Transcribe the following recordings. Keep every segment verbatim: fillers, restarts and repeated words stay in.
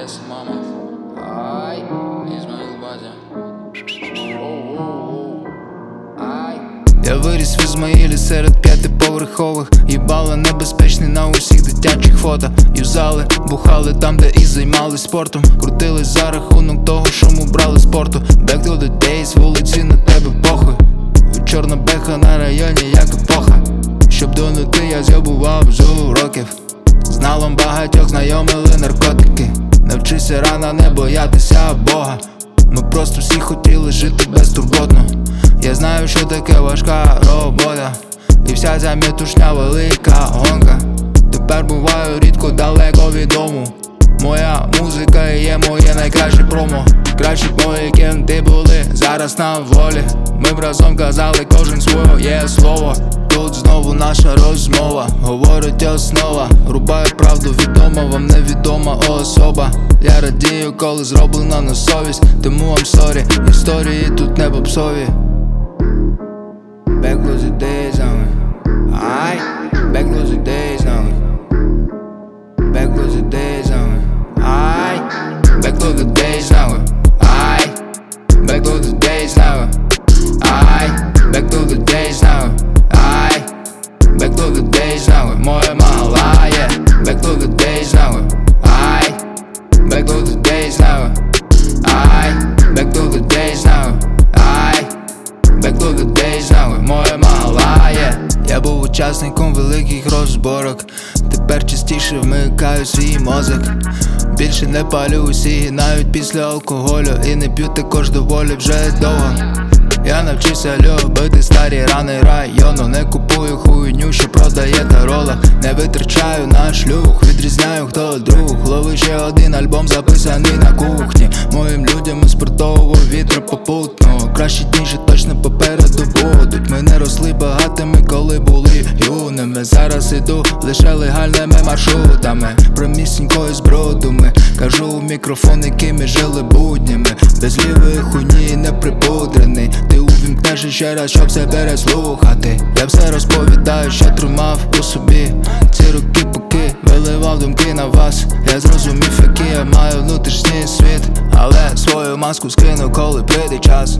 Yes, mama. Ай, Ізмаїл Базя. Ай. Я виріс в Ізмаїлі серед п'ятиповерхових. Їбали небезпечний на усіх дитячих фото. Юзали, бухали там, де і займались спортом. Крутились за рахунок того, що ми брали спорту. Back to the days, вулиці на тебе похуй. Чорна беха на районі, як епоха. Щоб донути, я з'єбував з уроків. З налом багатьох знайомили наркотики. Навчися рано не боятися Бога. Ми просто всі хотіли жити безтурботно. Я знаю, що таке важка робота. І вся ця метушня велика гонка. Тепер буваю рідко далеко від дому. Моя музика є моє найкраще промо. Кращі бої, кенти були зараз на волі. Ми б разом казали кожен своє слово. Тут знову наша розмова, говорить основа. Рубаю правду, відома вам невідома особа. Я радію, коли зроблено на совість. Тому I'm sorry, історії тут не попсові. Back was the days on me. Aight, back was the days on me. Back was the days on me. Aight, back was the days on me. Aight, back was the days on me. Aight, back to the days now. Aight, back to the days now. Моя мала, yeah. Back to the days now. Aight, back to the days now. Aight, back to the days now. Aight, back to the days now. Моя мала, yeah. Я був учасником великих розборок. Тепер частіше вмикаю свій мозок. Більше не палю усі, навіть після алкоголю. І не п'ю також доволі вже довго. Я навчився любити старі рани району. Не купую хуйню, що продає та рола. Не витрачаю на шлюх, відрізняю хто друг. Лови ще один альбом записаний на кухні. Моїм людям із спиртового вітру попутно. Кращі дні же точно попереду будуть. Ми не росли багатими, коли були юними. Зараз іду лише легальними маршрутами. Промісінькою з брудами. Кажу у мікрофон, якими жили буднями. Без лівої хуйні не припудрений. Ти увімкнеш ще раз, щоб все переслухати. Я все розповідаю, що тримав у собі. Ці роки поки виливав думки на вас. Я зрозумів, який я маю внутрішній світ. Але свою маску скину, коли прийде час.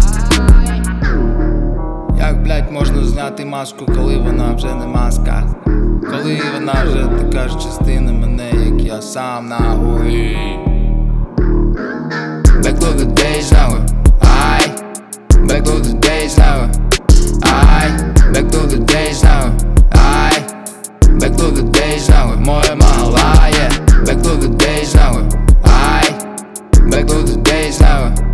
Як, блять, можна зняти маску, коли вона вже не маска? Коли вона вже така ж частина мене, як я сам нахуй. Back to the days now. Aight, back to the days now. Aight, back to the days now. Aight, back to the days now. Моя мала, yeah. Back to the days now. Aight, back to the days now.